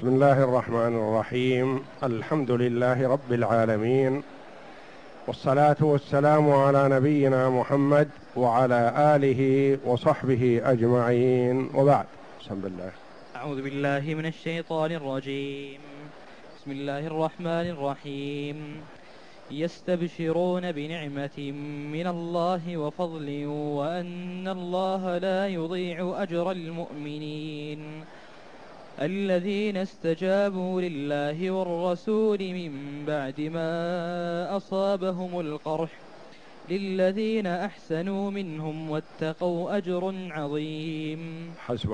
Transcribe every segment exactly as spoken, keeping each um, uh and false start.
بسم الله الرحمن الرحيم. الحمد لله رب العالمين، والصلاة والسلام على نبينا محمد وعلى آله وصحبه أجمعين، وبعد. بسم الله. أعوذ بالله من الشيطان الرجيم. بسم الله الرحمن الرحيم. يستبشرون بنعمة من الله وفضل وأن الله لا يضيع أجر المؤمنين الذين استجابوا لله والرسول من بعد ما أصابهم القرح للذين أحسنوا منهم واتقوا أجر عظيم. حسبك.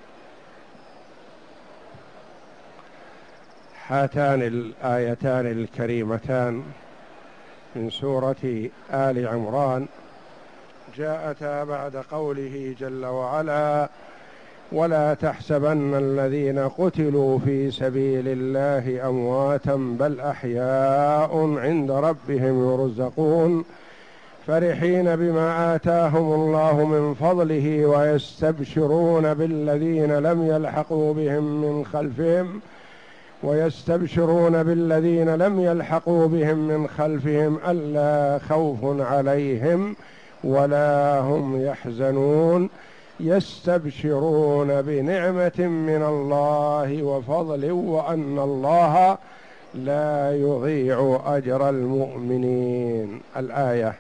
هاتان الآيتان الكريمتان من سورة آل عمران جاءتا بعد قوله جل وعلا: ولا تحسبن الذين قتلوا في سبيل الله أمواتا بل أحياء عند ربهم يرزقون فرحين بما آتاهم الله من فضله ويستبشرون بالذين لم يلحقوا بهم من خلفهم ويستبشرون بالذين لم يلحقوا بهم من خلفهم ألا خوف عليهم ولا هم يحزنون يستبشرون بنعمة من الله وفضل وأن الله لا يضيع أجر المؤمنين. الآية.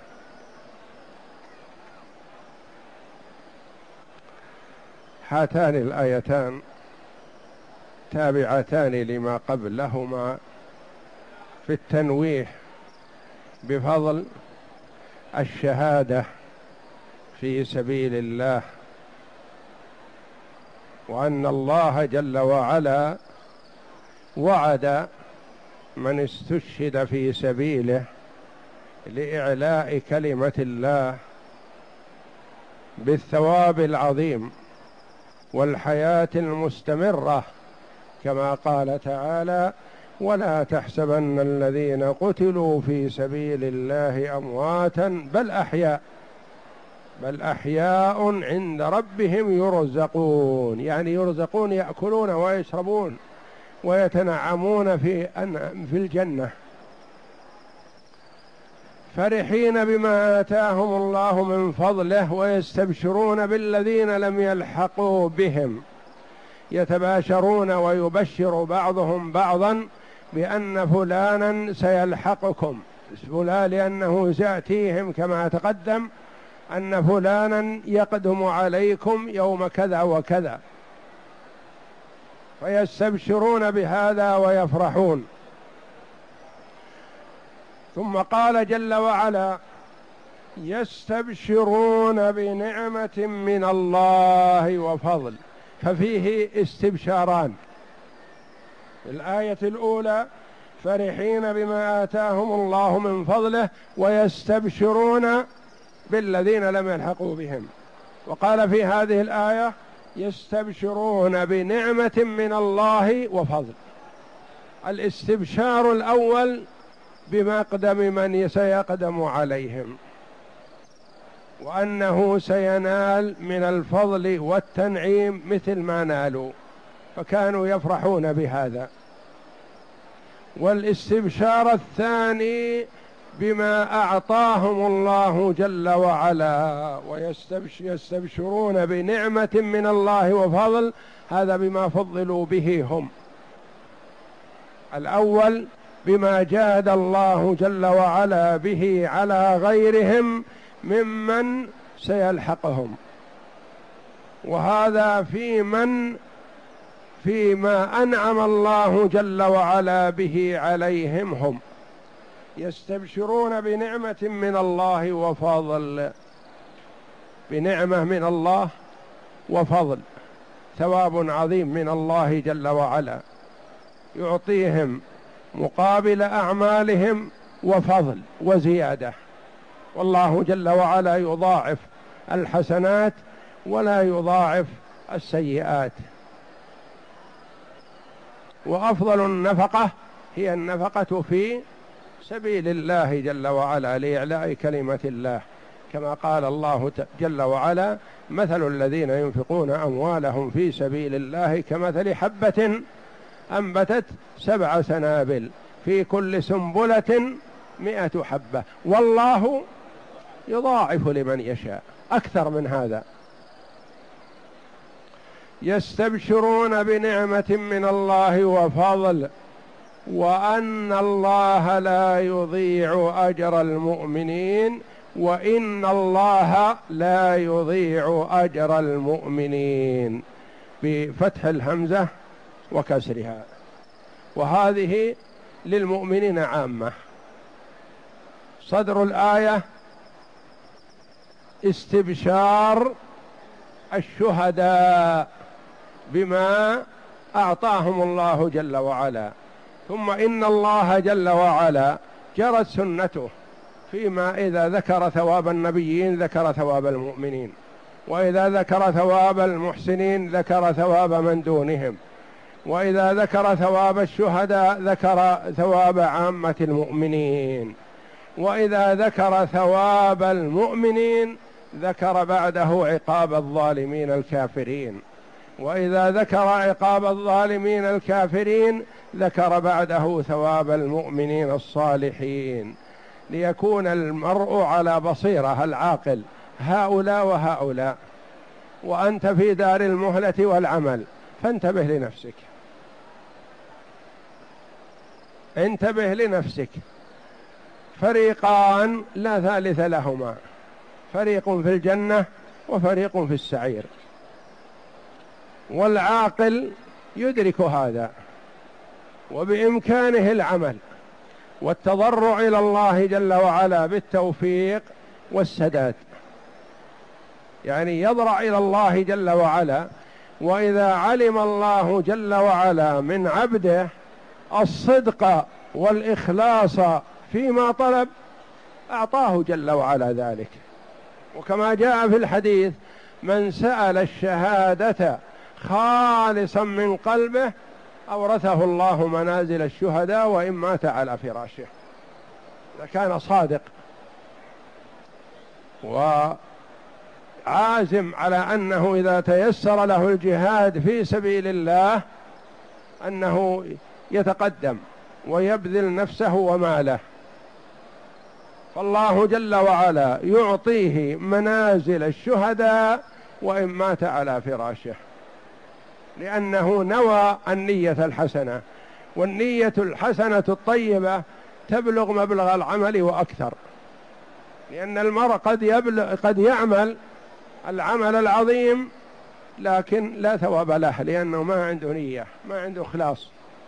هاتان الآيتان تابعتان لما قبلهما في التنويه بفضل الشهادة في سبيل الله، وأن الله جل وعلا وعد من استشهد في سبيله لإعلاء كلمة الله بالثواب العظيم والحياة المستمرة، كما قال تعالى: ولا تحسبن الذين قتلوا في سبيل الله أمواتا بل أحياء بل أحياء عند ربهم يرزقون، يعني يرزقون يأكلون ويشربون ويتنعمون في في الجنة، فرحين بما آتاهم الله من فضله ويستبشرون بالذين لم يلحقوا بهم، يتباشرون ويبشر بعضهم بعضا بأن فلانا سيلحقكم فلان، لأنه سيأتيهم كما تقدم أن فلانا يقدم عليكم يوم كذا وكذا، فيستبشرون بهذا ويفرحون. ثم قال جل وعلا: يستبشرون بنعمة من الله وفضل، ففيه استبشاران. الآية الأولى: فرحين بما آتاهم الله من فضله ويستبشرون بالذين لم يلحقوا بهم. وقال في هذه الآية: يستبشرون بنعمة من الله وفضل. الاستبشار الأول بمقدم من سيقدم عليهم، وأنه سينال من الفضل والتنعيم مثل ما نالوا، فكانوا يفرحون بهذا. والاستبشار الثاني بما أعطاهم الله جل وعلا، ويستبشرون بنعمة من الله وفضل، هذا بما فضلوا به هم. الأول بما جاد الله جل وعلا به على غيرهم ممن سيلحقهم، وهذا في من فيما أنعم الله جل وعلا به عليهم هم. يستبشرون بنعمة من الله وفضل، بنعمة من الله وفضل، ثواب عظيم من الله جل وعلا يعطيهم مقابل أعمالهم وفضل وزيادة، والله جل وعلا يضاعف الحسنات ولا يضاعف السيئات. وأفضل النفقة هي النفقة في سبيل الله جل وعلا لإعلاء كلمة الله، كما قال الله جل وعلا: مثل الذين ينفقون أموالهم في سبيل الله كمثل حبة أنبتت سبع سنابل في كل سنبلة مئة حبة والله يضاعف لمن يشاء أكثر من هذا. يستبشرون بنعمة من الله وفضل وأن الله لا يضيع أجر المؤمنين وإن الله لا يضيع أجر المؤمنين بفتح الهمزة وكسرها، وهذه للمؤمنين عامة. صدر الآية استبشار الشهداء بما أعطاهم الله جل وعلا، ثم إن الله جل وعلا جرت سنته فيما إذا ذكر ثواب النبيين ذكر ثواب المؤمنين، وإذا ذكر ثواب المحسنين ذكر ثواب من دونهم، وإذا ذكر ثواب الشهداء ذكر ثواب عامة المؤمنين، وإذا ذكر ثواب المؤمنين ذكر بعده عقاب الظالمين الكافرين، وإذا ذكر عقاب الظالمين الكافرين ذكر بعده ثواب المؤمنين الصالحين، ليكون المرء على بصيرة العاقل هؤلاء وهؤلاء، وأنت في دار المهلة والعمل فانتبه لنفسك، انتبه لنفسك. فريقان لا ثالث لهما، فريق في الجنة وفريق في السعير، والعاقل يدرك هذا وبإمكانه العمل والتضرع إلى الله جل وعلا بالتوفيق والسداد، يعني يضرع إلى الله جل وعلا. وإذا علم الله جل وعلا من عبده الصدق والإخلاص فيما طلب أعطاه جل وعلا ذلك، وكما جاء في الحديث من سأل الشهادة خالصا من قلبه أورثه الله منازل الشهداء وإن مات على فراشه، إذا كان صادق وعازم على أنه إذا تيسر له الجهاد في سبيل الله أنه يتقدم ويبذل نفسه وماله، فالله جل وعلا يعطيه منازل الشهداء وإن مات على فراشه، لأنه نوى النية الحسنة، والنية الحسنة الطيبة تبلغ مبلغ العمل وأكثر، لأن المرء قد يبلغ قد يعمل العمل العظيم لكن لا ثواب له لأنه ما عنده نية، ما عنده إخلاص،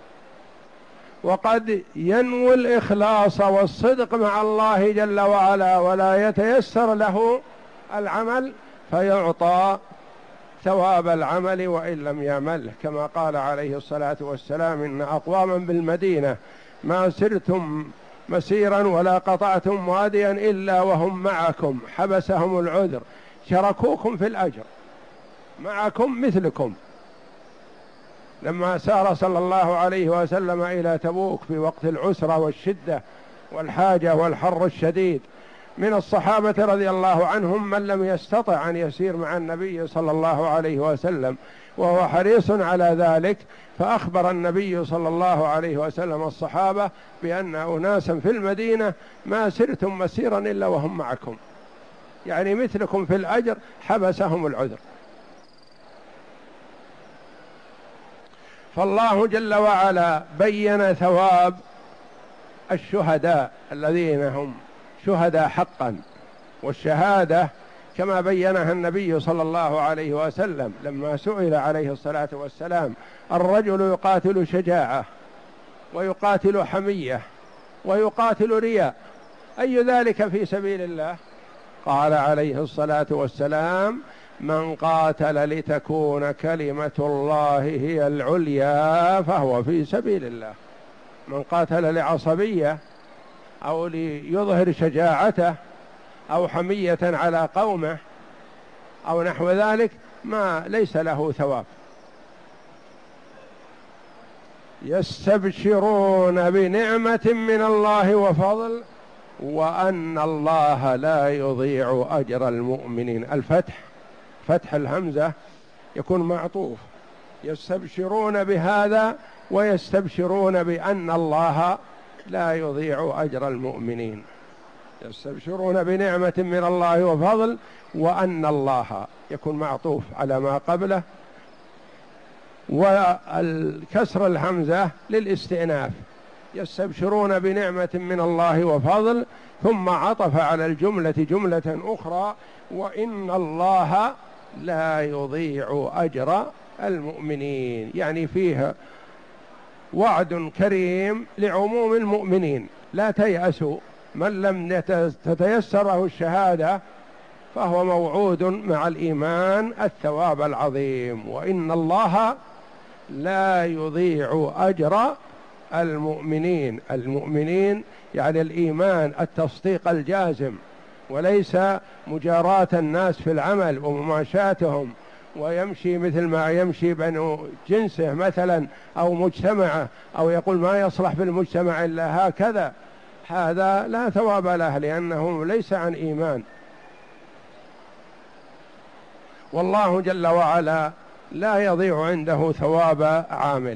وقد ينوي الإخلاص والصدق مع الله جل وعلا ولا يتيسر له العمل فيعطى ثواب العمل وإن لم يعمله، كما قال عليه الصلاة والسلام إن أقواما بالمدينة ما سرتم مسيرا ولا قطعتم واديا إلا وهم معكم حبسهم العذر شركوكم في الأجر، معكم مثلكم. لما سار صلى الله عليه وسلم إلى تبوك في وقت العسرة والشدة والحاجة والحر الشديد، من الصحابة رضي الله عنهم من لم يستطع أن يسير مع النبي صلى الله عليه وسلم وهو حريص على ذلك، فأخبر النبي صلى الله عليه وسلم الصحابة بأن أناسا في المدينة ما سرتم مسيرا إلا وهم معكم، يعني مثلكم في الأجر حبسهم العذر. فالله جل وعلا بين ثواب الشهداء الذين هم شهداء حقا، والشهادة كما بينها النبي صلى الله عليه وسلم لما سئل عليه الصلاة والسلام الرجل يقاتل شجاعة ويقاتل حمية ويقاتل رياء أي ذلك في سبيل الله؟ قال عليه الصلاة والسلام من قاتل لتكون كلمة الله هي العليا فهو في سبيل الله. من قاتل لعصبية أو ليظهر شجاعته أو حمية على قومه أو نحو ذلك ما ليس له ثواب. يستبشرون بنعمة من الله وفضل وأن الله لا يضيع أجر المؤمنين. الفتح فتح الهمزة يكون معطوف، يستبشرون بهذا ويستبشرون بأن الله لا يضيع أجر المؤمنين. يستبشرون بنعمة من الله وفضل، وأن الله يكون معطوف على ما قبله، والكسر الهمزة للاستئناف. يستبشرون بنعمة من الله وفضل، ثم عطف على الجملة جملة أخرى: وإن الله لا يضيع أجر المؤمنين. يعني فيها وعد كريم لعموم المؤمنين، لا تيأسوا، من لم تتيسره الشهادة فهو موعود مع الإيمان الثواب العظيم. وإن الله لا يضيع أجر المؤمنين. المؤمنين يعني الإيمان التصديق الجازم، وليس مجاراة الناس في العمل ومماشاتهم، ويمشي مثل ما يمشي بنو جنسه مثلا أو مجتمعه، أو يقول ما يصلح في المجتمع إلا هكذا، هذا لا ثواب له لأنه ليس عن إيمان. والله جل وعلا لا يضيع عنده ثواب عامل.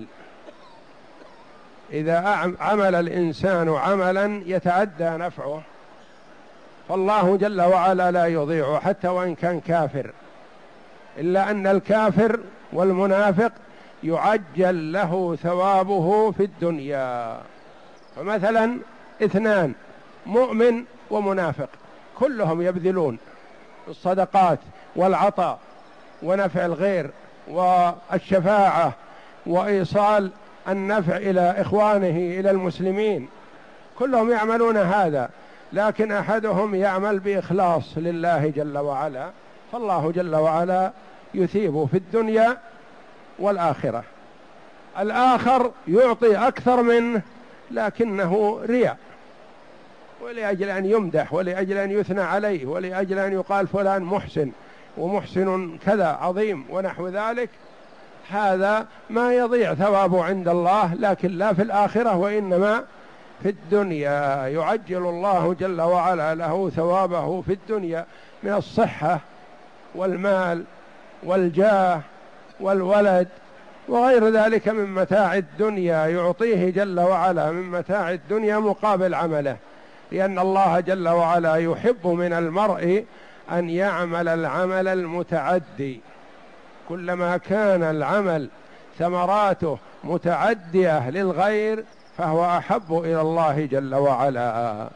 إذا عمل الإنسان عملا يتعدى نفعه فالله جل وعلا لا يضيع حتى وإن كان كافر، إلا أن الكافر والمنافق يعجل له ثوابه في الدنيا. فمثلا اثنان مؤمن ومنافق كلهم يبذلون الصدقات والعطاء ونفع الغير والشفاعة وإيصال النفع إلى إخوانه إلى المسلمين، كلهم يعملون هذا، لكن أحدهم يعمل بإخلاص لله جل وعلا، فالله جل وعلا يثيبه في الدنيا والآخرة. الآخر يعطي أكثر منه لكنه رياء، ولأجل أن يمدح، ولأجل أن يثنى عليه، ولأجل أن يقال فلان محسن ومحسن كذا عظيم ونحو ذلك، هذا ما يضيع ثوابه عند الله، لكن لا في الآخرة وإنما في الدنيا. يعجل الله جل وعلا له ثوابه في الدنيا من الصحة والمال والجاه والولد وغير ذلك من متاع الدنيا، يعطيه جل وعلا من متاع الدنيا مقابل عمله، لأن الله جل وعلا يحب من المرء أن يعمل العمل المتعدي. كلما كان العمل ثمراته متعدية للغير فهو أحب إلى الله جل وعلا.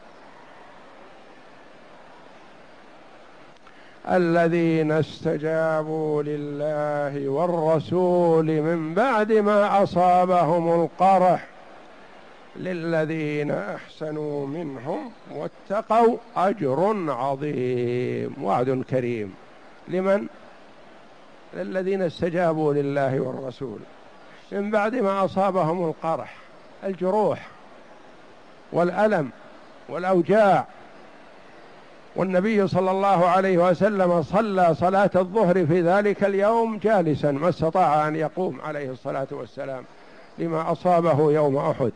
الذين استجابوا لله والرسول من بعد ما أصابهم القرح للذين أحسنوا منهم واتقوا أجر عظيم. وعد كريم لمن؟ للذين استجابوا لله والرسول من بعد ما أصابهم القرح، الجروح والألم والأوجاع. والنبي صلى الله عليه وسلم صلى صلاة الظهر في ذلك اليوم جالسا، ما استطاع أن يقوم عليه الصلاة والسلام لما أصابه يوم أحد.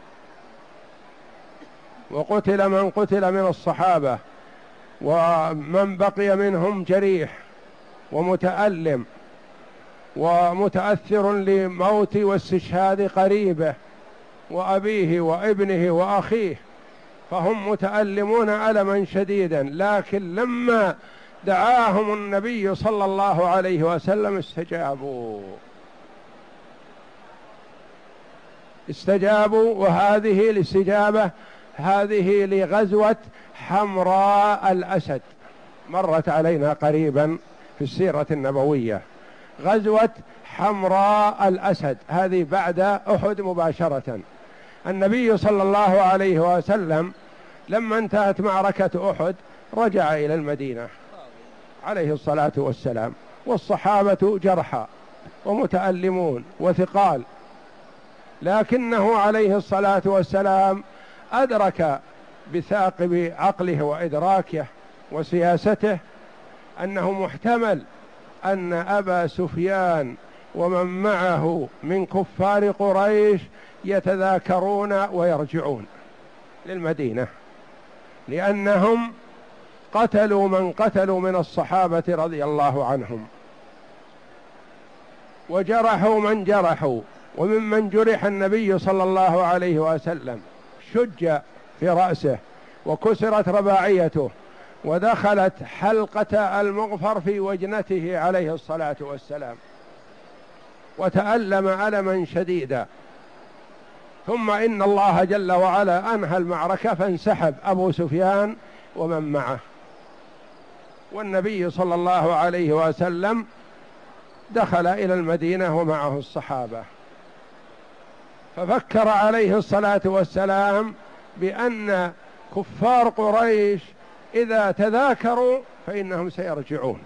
وقتل من قتل من الصحابة، ومن بقي منهم جريح ومتألم ومتأثر لموت واستشهاد قريبه وأبيه وابنه وأخيه، فهم متألمون ألما شديدا، لكن لما دعاهم النبي صلى الله عليه وسلم استجابوا استجابوا وهذه الاستجابة هذه لغزوة حمراء الأسد، مرت علينا قريبا في السيرة النبوية. غزوة حمراء الأسد هذه بعد أحد مباشرة. النبي صلى الله عليه وسلم لما انتهت معركة أحد رجع إلى المدينة عليه الصلاة والسلام، والصحابة جرحى ومتألمون وثقال، لكنه عليه الصلاة والسلام أدرك بثاقب عقله وإدراكه وسياسته أنه محتمل أن أبا سفيان ومن معه من كفار قريش يتذاكرون ويرجعون للمدينة، لأنهم قتلوا من قتلوا من الصحابة رضي الله عنهم، وجرحوا من جرحوا، وممن جرح النبي صلى الله عليه وسلم، شج في رأسه وكسرت رباعيته ودخلت حلقة المغفر في وجنته عليه الصلاة والسلام، وتألم ألما شديدا. ثم إن الله جل وعلا أنهى المعركة فانسحب أبو سفيان ومن معه، والنبي صلى الله عليه وسلم دخل إلى المدينة ومعه الصحابة. ففكر عليه الصلاة والسلام بأن كفار قريش إذا تذاكروا فإنهم سيرجعون.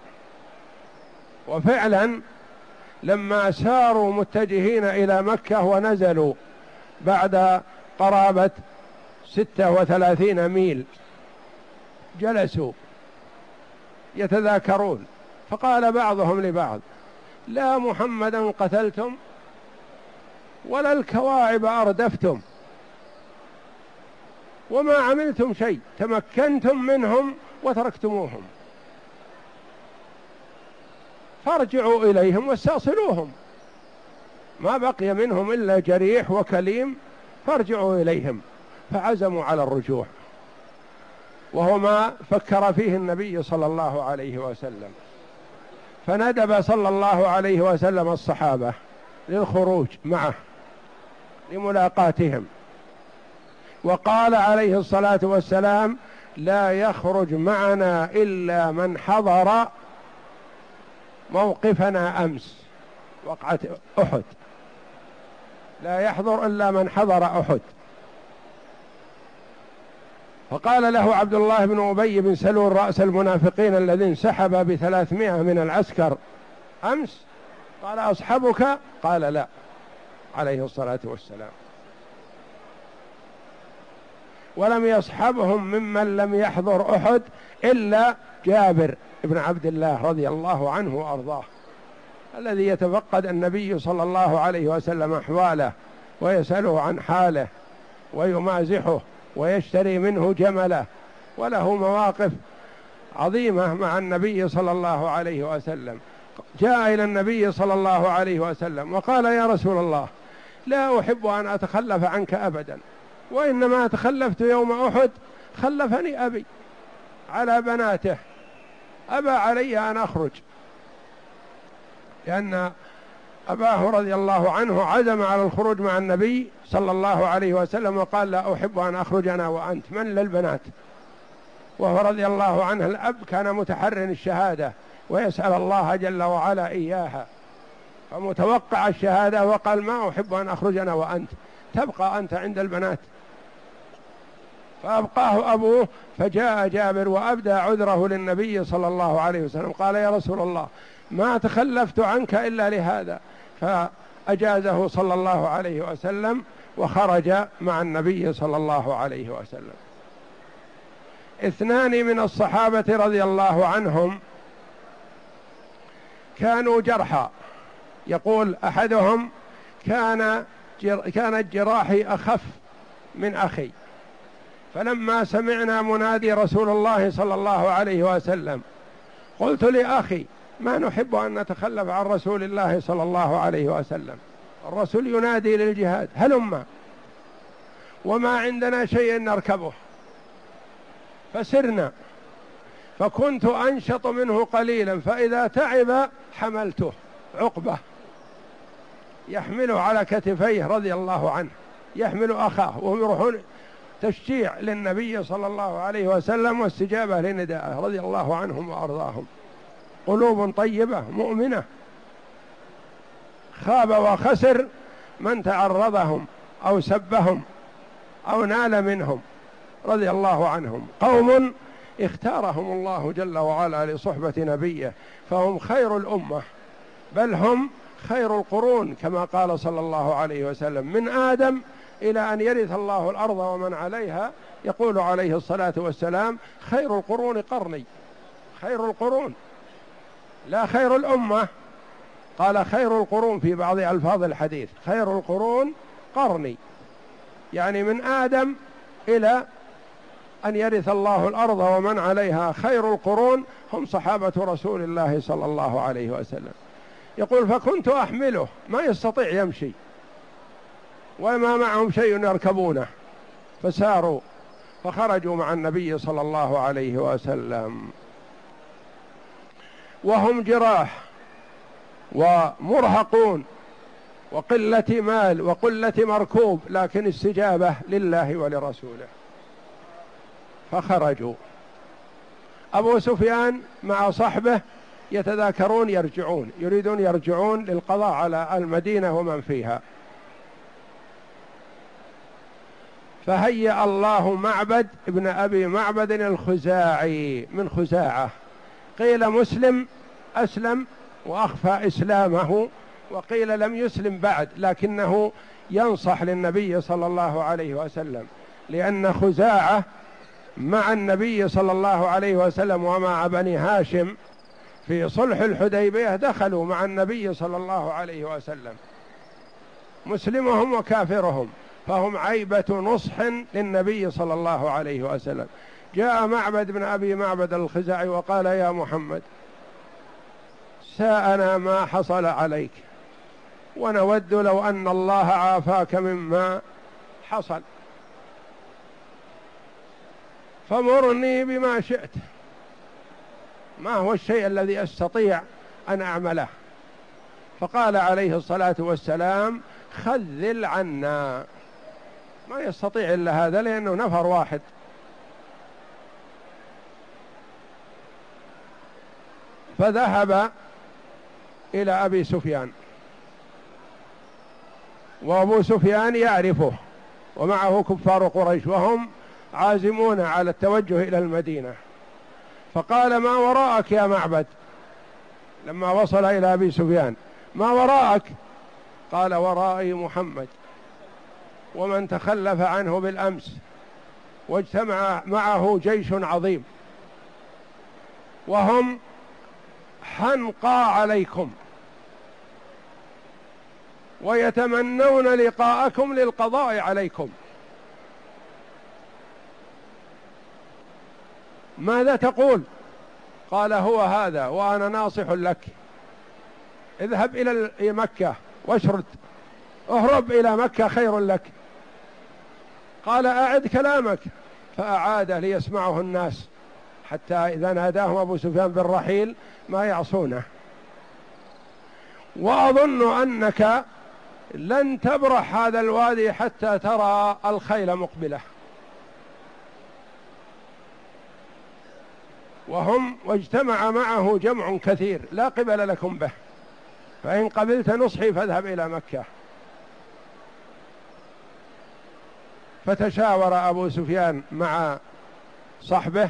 وفعلا لما ساروا متجهين إلى مكة ونزلوا بعد قرابة ستة وثلاثين ميل جلسوا يتذاكرون، فقال بعضهم لبعض: لا محمدا قتلتم ولا الكواعب أردفتم وما عملتم شيء، تمكنتم منهم وتركتموهم، فارجعوا إليهم واستأصلوهم، ما بقي منهم إلا جريح وكليم، فارجعوا إليهم. فعزموا على الرجوع، وهو ما فكر فيه النبي صلى الله عليه وسلم. فندب صلى الله عليه وسلم الصحابة للخروج معه لملاقاتهم، وقال عليه الصلاة والسلام: لا يخرج معنا إلا من حضر موقفنا أمس وقعة أحد، لا يحضر إلا من حضر أحد. فقال له عبد الله بن أبي بن سلول رأس المنافقين الذي انسحب بثلاثمائة من العسكر أمس، قال: أصحبك؟ قال: لا، عليه الصلاة والسلام. ولم يصحبهم ممن لم يحضر أحد إلا جابر بن عبد الله رضي الله عنه وأرضاه، الذي يتفقد النبي صلى الله عليه وسلم أحواله ويسأله عن حاله ويمازحه ويشتري منه جمله، وله مواقف عظيمة مع النبي صلى الله عليه وسلم. جاء إلى النبي صلى الله عليه وسلم وقال: يا رسول الله، لا أحب أن أتخلف عنك أبدا، وإنما تخلفت يوم أحد خلفني أبي على بناته، أبى علي أن أخرج، لأن أباه رضي الله عنه عزم على الخروج مع النبي صلى الله عليه وسلم وقال: لا أحب أن أخرج أنا وأنت، من للبنات؟ وهو رضي الله عنه الأب كان متحرن الشهادة ويسأل الله جل وعلا إياها، فمتوقع الشهادة، وقال: ما أحب أن أخرج أنا وأنت، تبقى أنت عند البنات. فأبقاه أبوه، فجاء جابر وأبدى عذره للنبي صلى الله عليه وسلم، قال: يا رسول الله، ما تخلفت عنك إلا لهذا، فأجازه صلى الله عليه وسلم وخرج مع النبي صلى الله عليه وسلم. اثنان من الصحابة رضي الله عنهم كانوا جرحى، يقول أحدهم: كان كانت جراحي أخف من أخي، فلما سمعنا منادي رسول الله صلى الله عليه وسلم قلت لأخي: ما نحب أن نتخلف عن رسول الله صلى الله عليه وسلم، الرسول ينادي للجهاد، هلما، وما عندنا شيء نركبه. فسرنا، فكنت أنشط منه قليلا، فإذا تعب حملته، عقبة يحمله على كتفيه رضي الله عنه، يحمل أخاه، وهم يروحون تشجيع للنبي صلى الله عليه وسلم واستجابة لندائه رضي الله عنهم وأرضاهم. قلوب طيبة مؤمنة. خاب وخسر من تعرضهم أو سبهم أو نال منهم رضي الله عنهم. قوم اختارهم الله جل وعلا لصحبة نبيه، فهم خير الأمة، بل هم خير القرون، كما قال صلى الله عليه وسلم: من آدم إلى أن يرث الله الأرض ومن عليها، يقول عليه الصلاة والسلام: خير القرون قرني، خير القرون، لا خير الأمة، قال خير القرون في بعض ألفاظ الحديث، خير القرون قرني، يعني من آدم إلى أن يرث الله الأرض ومن عليها، خير القرون هم صحابة رسول الله صلى الله عليه وسلم. يقول: فكنت أحمله، ما يستطيع يمشي، وما معهم شيء يركبونه، فساروا فخرجوا مع النبي صلى الله عليه وسلم وهم جراح ومرهقون وقلة مال وقلة مركوب، لكن استجابة لله ولرسوله، فخرجوا. أبو سفيان مع صحبه يتذاكرون يرجعون، يريدون يرجعون للقضاء على المدينة ومن فيها. فهيأ الله معبد ابن أبي معبد الخزاعي من خزاعة، قيل مسلم أسلم وأخفى إسلامه، وقيل لم يسلم بعد لكنه ينصح للنبي صلى الله عليه وسلم، لأن خزاعة مع النبي صلى الله عليه وسلم ومع بني هاشم في صلح الحديبية دخلوا مع النبي صلى الله عليه وسلم، مسلمهم وكافرهم، فهم عيبة نصح للنبي صلى الله عليه وسلم. جاء معبد بن أبي معبد الخزاعي وقال: يا محمد، ساءنا ما حصل عليك، ونود لو أن الله عافاك مما حصل، فمرني بما شئت، ما هو الشيء الذي أستطيع أن أعمله؟ فقال عليه الصلاة والسلام: خذل عنا. ما يستطيع إلا هذا لأنه نفر واحد. فذهب إلى أبي سفيان، وأبو سفيان يعرفه ومعه كفار قريش وهم عازمون على التوجه إلى المدينة، فقال: ما وراءك يا معبد؟ لما وصل إلى أبي سفيان: ما وراءك؟ قال: ورائي محمد ومن تخلف عنه بالأمس، واجتمع معه جيش عظيم، وهم حنقى عليكم ويتمنون لقاءكم للقضاء عليكم، ماذا تقول؟ قال: هو هذا، وأنا ناصح لك، اذهب إلى مكة واشرد، اهرب إلى مكة خير لك. قال: أعد كلامك، فأعاده ليسمعه الناس، حتى إذا ناداهم أبو سفيان بالرحيل ما يعصونه. وأظن أنك لن تبرح هذا الوادي حتى ترى الخيل مقبلة، وهم واجتمع معه جمع كثير لا قبل لكم به، فإن قبلت نصحي فاذهب إلى مكة. فتشاور أبو سفيان مع صحبه،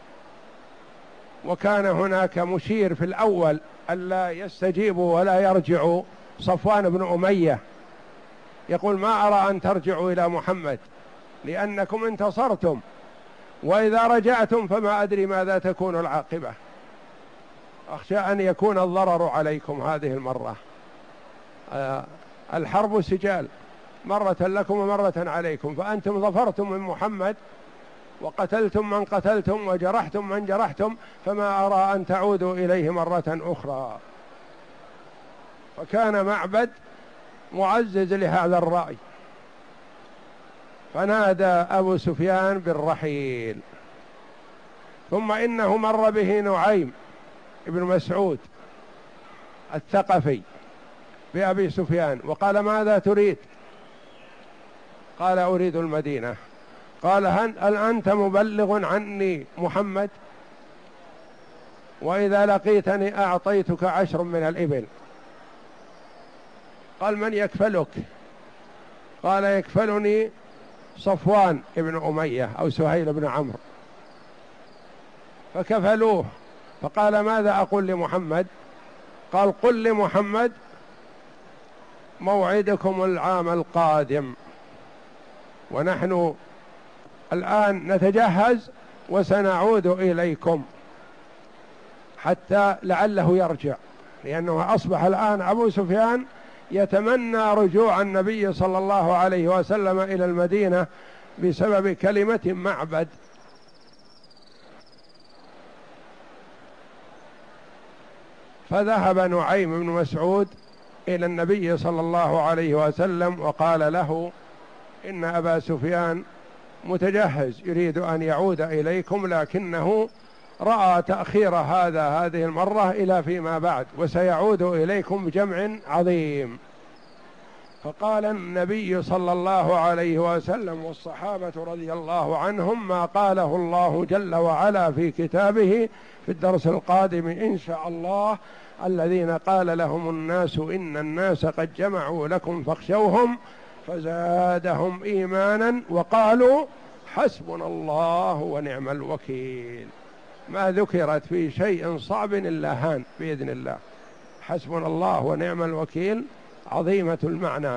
وكان هناك مشير في الأول ألا يستجيبوا ولا يرجعوا، صفوان بن أمية، يقول: ما أرى أن ترجعوا إلى محمد لأنكم انتصرتم، وإذا رجعتم فما أدري ماذا تكون العاقبة، أخشى أن يكون الضرر عليكم هذه المرة. آه الحرب سجال، مرة لكم ومرة عليكم، فأنتم ظفرتم من محمد وقتلتم من قتلتم وجرحتم من جرحتم، فما أرى أن تعودوا إليه مرة أخرى. فكان معبد معزز لهذا الرأي، فنادى أبو سفيان بالرحيل. ثم إنه مر به نعيم ابن مسعود الثقفي بأبي سفيان وقال: ماذا تريد؟ قال: أريد المدينة. قال: هل أنت مبلغ عني محمد؟ وإذا لقيتني أعطيتك عشر من الإبل. قال: من يكفلك؟ قال: يكفلني صفوان ابن أمية أو سهيل بن عمرو. فكفلوه. فقال: ماذا أقول لمحمد؟ قال: قل لمحمد: موعدكم العام القادم، ونحن الآن نتجهز وسنعود إليكم، حتى لعله يرجع، لأنه أصبح الآن أبو سفيان يتمنى رجوع النبي صلى الله عليه وسلم إلى المدينة بسبب كلمة معبد. فذهب نعيم بن مسعود إلى النبي صلى الله عليه وسلم وقال له: إن أبا سفيان متجهز يريد أن يعود إليكم، لكنه رأى تأخير هذا هذه المرة إلى فيما بعد، وسيعود إليكم بجمع عظيم. فقال النبي صلى الله عليه وسلم والصحابة رضي الله عنهم ما قاله الله جل وعلا في كتابه في الدرس القادم إن شاء الله: الذين قال لهم الناس إن الناس قد جمعوا لكم فاخشوهم فزادهم إيمانا وقالوا حسبنا الله ونعم الوكيل. ما ذكرت في شيء صعب إلا هان بإذن الله. حسبنا الله ونعم الوكيل عظيمة المعنى.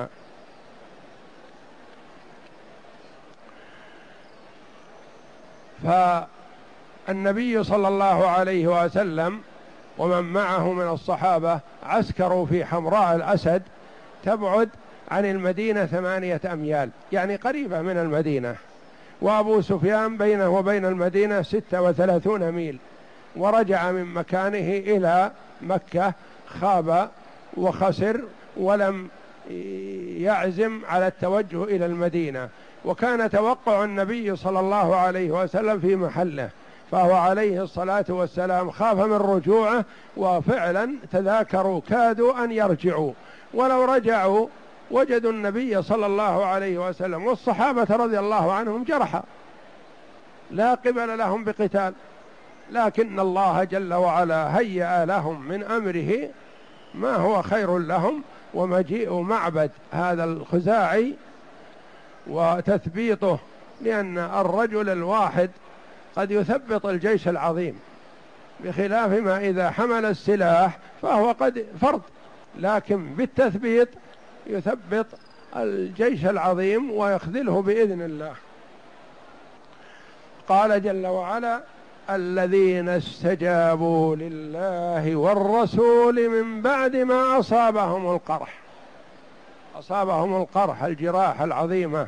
فالنبي صلى الله عليه وسلم ومن معه من الصحابة عسكروا في حمراء الأسد، تبعد عن المدينة ثمانية أميال، يعني قريبة من المدينة، وأبو سفيان بينه وبين المدينة ستة وثلاثون ميل، ورجع من مكانه إلى مكة، خاب وخسر ولم يعزم على التوجه إلى المدينة، وكان توقع النبي صلى الله عليه وسلم في محله، فهو عليه الصلاة والسلام خاف من رجوعه، وفعلا تذاكروا كادوا أن يرجعوا، ولو رجعوا وجدوا النبي صلى الله عليه وسلم والصحابة رضي الله عنهم جرحى لا قبل لهم بقتال، لكن الله جل وعلا هيأ لهم من أمره ما هو خير لهم، ومجيء معبد هذا الخزاعي وتثبيطه، لأن الرجل الواحد قد يثبط الجيش العظيم، بخلاف ما إذا حمل السلاح فهو قد فرد، لكن بالتثبيط يثبط الجيش العظيم ويخذله بإذن الله. قال جل وعلا: الذين استجابوا لله والرسول من بعد ما أصابهم القرح. أصابهم القرح الجراح العظيمة،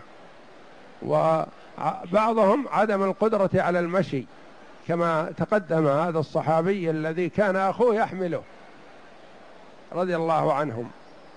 وبعضهم عدم القدرة على المشي، كما تقدم هذا الصحابي الذي كان أخوه يحمله رضي الله عنهم.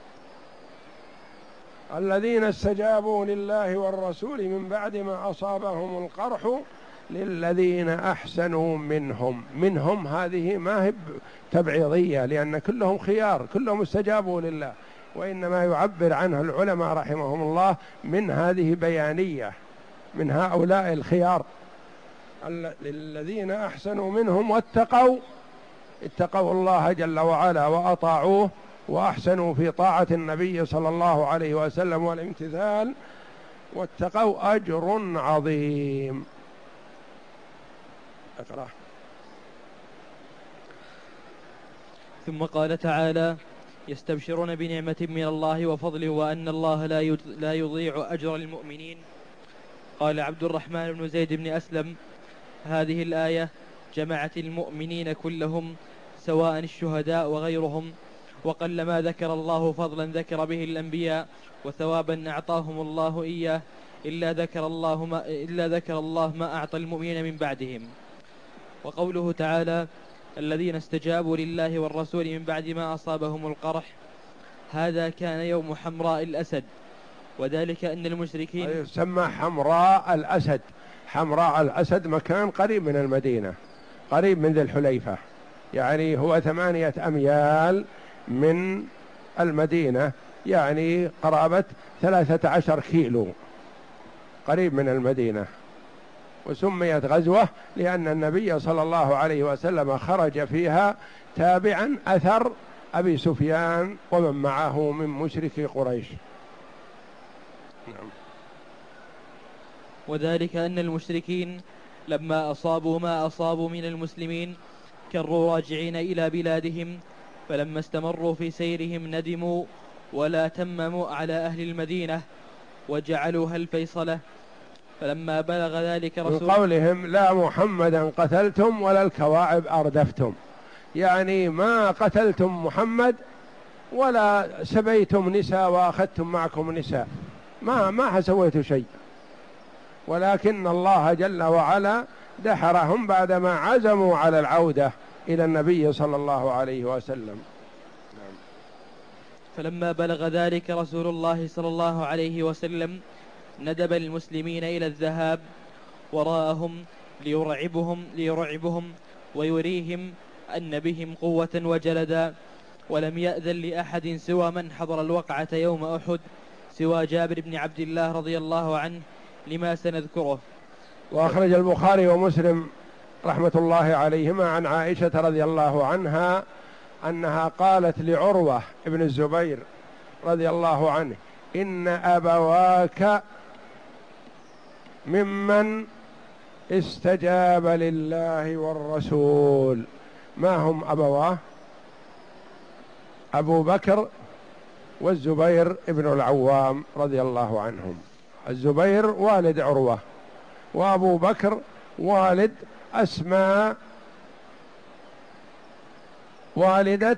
الذين استجابوا لله والرسول من بعد ما أصابهم القرح للذين أحسنوا منهم. منهم هذه ما هي تبعيضية، لأن كلهم خيار، كلهم استجابوا لله، وإنما يعبر عنها العلماء رحمهم الله من هذه بيانية، من هؤلاء الخيار. للذين أحسنوا منهم واتقوا، اتقوا الله جل وعلا وأطاعوه وأحسنوا في طاعة النبي صلى الله عليه وسلم والامتثال، واتقوا أجر عظيم. اقرأ. ثم قال تعالى: يستبشرون بنعمة من الله وفضله وأن الله لا يضيع أجر المؤمنين. قال عبد الرحمن بن زيد بن أسلم: هذه الآية جمعت المؤمنين كلهم سواء الشهداء وغيرهم، وقلما ذكر الله فضلا ذكر به الأنبياء وثوابا أعطاهم الله إياه إلا ذكر الله ما, إلا ذكر الله ما أعطى المؤمنين من بعدهم. وقوله تعالى: الذين استجابوا لله والرسول من بعد ما أصابهم القرح، هذا كان يوم حمراء الأسد، وذلك أن المشركين يسمى حمراء الأسد. حمراء الأسد مكان قريب من المدينة، قريب من ذي الحليفة، يعني هو ثمانية أميال من المدينة، يعني قرابة ثلاثة عشر كيلو، قريب من المدينة. وسميت غزوة لأن النبي صلى الله عليه وسلم خرج فيها تابعا أثر أبي سفيان ومن معه من مشركي قريش. نعم. وذلك أن المشركين لما أصابوا ما أصابوا من المسلمين كروا راجعين إلى بلادهم، فلما استمروا في سيرهم ندموا ولا تمموا على أهل المدينة وجعلوها الفيصلة. فلما بلغ ذلك رسول من قولهم: لا محمدا قتلتم ولا الكواعب أردفتم، يعني ما قتلتم محمد ولا سبيتم نساء وأخذتم معكم نساء، ما ما سويتوا شيء، ولكن الله جل وعلا دحرهم بعدما عزموا على العودة إلى النبي صلى الله عليه وسلم. فلما بلغ ذلك رسول الله صلى الله عليه وسلم ندب المسلمين إلى الذهاب وراءهم ليرعبهم, ليرعبهم ويريهم أن بهم قوة وجلدا، ولم يأذن لأحد سوى من حضر الوقعة يوم أحد سوى جابر بن عبد الله رضي الله عنه لما سنذكره. وأخرج البخاري ومسلم رحمة الله عليهما عن عائشة رضي الله عنها أنها قالت لعروة ابن الزبير رضي الله عنه: إن أبواك ممن استجاب لله والرسول. ما هم أبواه؟ أبو بكر والزبير ابن العوام رضي الله عنهم. الزبير والد عروة، وأبو بكر والد أسماء والدة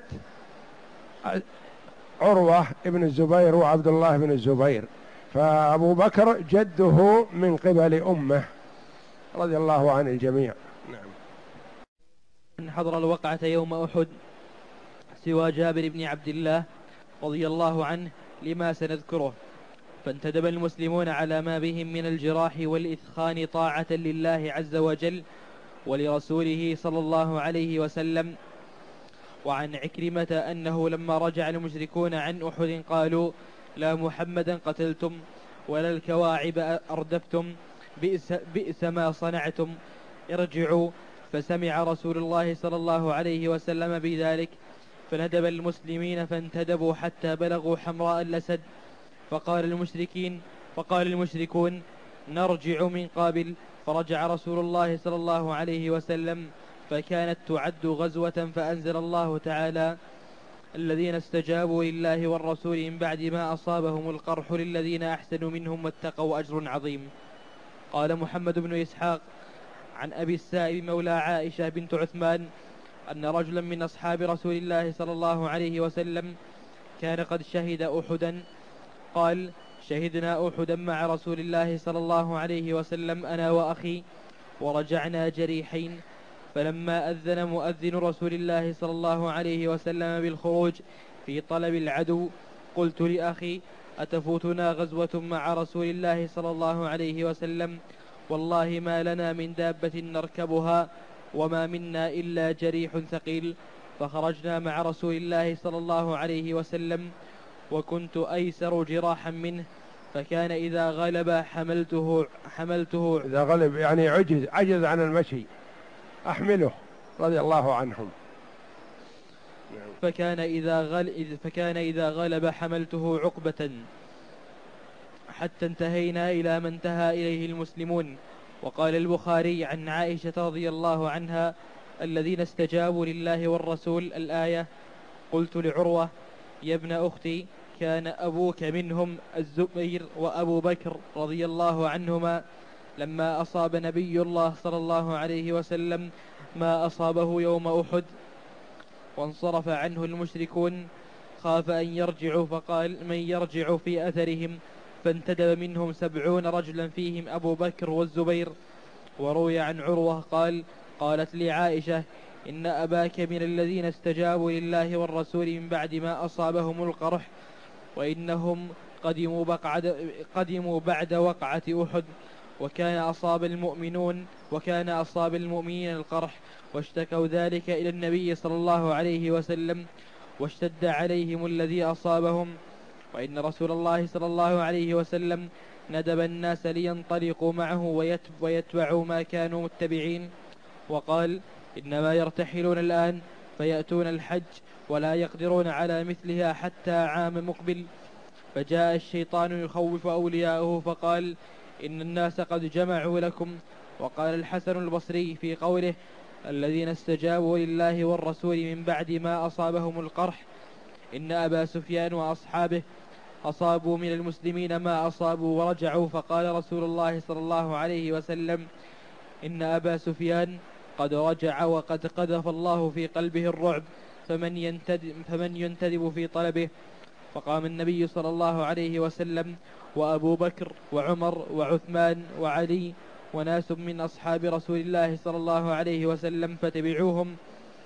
عروة ابن الزبير وعبد الله بن الزبير، فأبو بكر جده من قبل أمه رضي الله عن الجميع. نعم. من حضر الوقعة يوم أحد سوى جابر بن عبد الله رضي الله عنه لما سنذكره. فانتدب المسلمون على ما بهم من الجراح والإثخان طاعة لله عز وجل ولرسوله صلى الله عليه وسلم. وعن عكرمة أنه لما رجع المشركون عن أحد قالوا: لا محمدا قتلتم ولا الكواعب أردفتم، بئس, بئس ما صنعتم، ارجعوا. فسمع رسول الله صلى الله عليه وسلم بذلك فندب المسلمين فانتدبوا حتى بلغوا حمراء الأسد، فقال المشركين فقال المشركون: نرجع من قابل. فرجع رسول الله صلى الله عليه وسلم فكانت تعد غزوة، فأنزل الله تعالى: الذين استجابوا لله والرسول من بعد ما أصابهم القرح للذين أحسنوا منهم واتقوا أجر عظيم. قال محمد بن إسحاق عن أبي السائب مولى عائشة بنت عثمان أن رجلا من أصحاب رسول الله صلى الله عليه وسلم كان قد شهد أحدا، قال: شهدنا أحدا مع رسول الله صلى الله عليه وسلم أنا وأخي ورجعنا جريحين، فلما أذن مؤذن رسول الله صلى الله عليه وسلم بالخروج في طلب العدو قلت لأخي: أتفوتنا غزوة مع رسول الله صلى الله عليه وسلم؟ والله ما لنا من دابة نركبها وما منا إلا جريح ثقيل. فخرجنا مع رسول الله صلى الله عليه وسلم وكنت أيسر جراحا منه، فكان إذا غلب حملته حملته إذا غلب يعني عجز عجز عن المشي أحمله رضي الله عنهم. فكان إذا غل فكان إذا غلب حملته عقبة حتى انتهينا إلى ما انتهى إليه المسلمون. وقال البخاري عن عائشة رضي الله عنها: الذين استجابوا لله والرسول الآية. قلت لعروة: يا ابن أختي، كان أبوك منهم الزبير وأبو بكر رضي الله عنهما لما أصاب نبي الله صلى الله عليه وسلم ما أصابه يوم أحد وانصرف عنه المشركون خاف أن يرجعوا، فقال: من يرجع في أثرهم؟ فانتدب منهم سبعون رجلا فيهم أبو بكر والزبير. وروي عن عروة قال: قالت لي عائشة: إن أباك من الذين استجابوا لله والرسول من بعد ما أصابهم القرح، وإنهم قدموا بعد, قدموا بعد وقعة أحد، وكان أصاب المؤمنون وكان أصاب المؤمنين القرح، واشتكوا ذلك إلى النبي صلى الله عليه وسلم واشتد عليهم الذي أصابهم، وإن رسول الله صلى الله عليه وسلم ندب الناس لينطلقوا معه ويتبعوا ما كانوا متبعين، وقال: إنما يرتحلون الآن فيأتون الحج ولا يقدرون على مثلها حتى عام مقبل. فجاء الشيطان يخوف أولياءه فقال: إن الناس قد جمعوا لكم. وقال الحسن البصري في قوله: الذين استجابوا لله والرسول من بعد ما أصابهم القرح: إن أبا سفيان وأصحابه أصابوا من المسلمين ما أصابوا ورجعوا. فقال رسول الله صلى الله عليه وسلم: إن أبا سفيان قد رجع وقد قذف الله في قلبه الرعب، فمن ينتدب, فمن ينتدب في طلبه. فقام النبي صلى الله عليه وسلم وأبو بكر وعمر وعثمان وعلي وناس من أصحاب رسول الله صلى الله عليه وسلم فتبعوهم،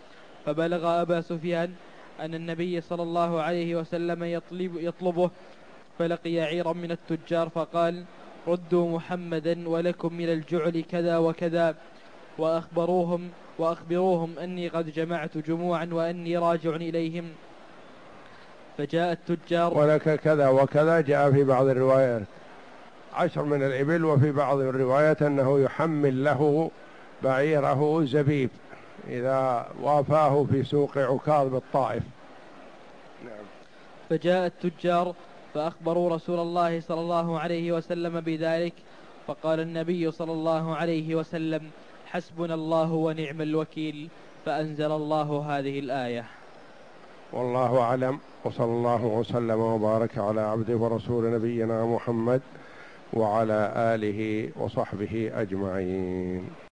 فبلغ أبا سفيان أن النبي صلى الله عليه وسلم يطلب يطلبه، فلقي عيرا من التجار فقال: ردوا محمدا ولكم من الجعل كذا وكذا، وأخبروهم وأخبروهم أني قد جمعت جموعا وأني راجع إليهم. فجاء التجار. ولك كذا وكذا جاء في بعض الروايات عشر من الإبل، وفي بعض الروايات أنه يحمل له بعيره زبيب إذا وافاه في سوق عكاظ بالطائف. نعم. فجاء التجار فأخبروا رسول الله صلى الله عليه وسلم بذلك، فقال النبي صلى الله عليه وسلم: حسبنا الله ونعم الوكيل، فأنزل الله هذه الآية. والله أعلم، وصلى الله وسلم وبارك على عبده ورسول نبينا محمد وعلى آله وصحبه أجمعين.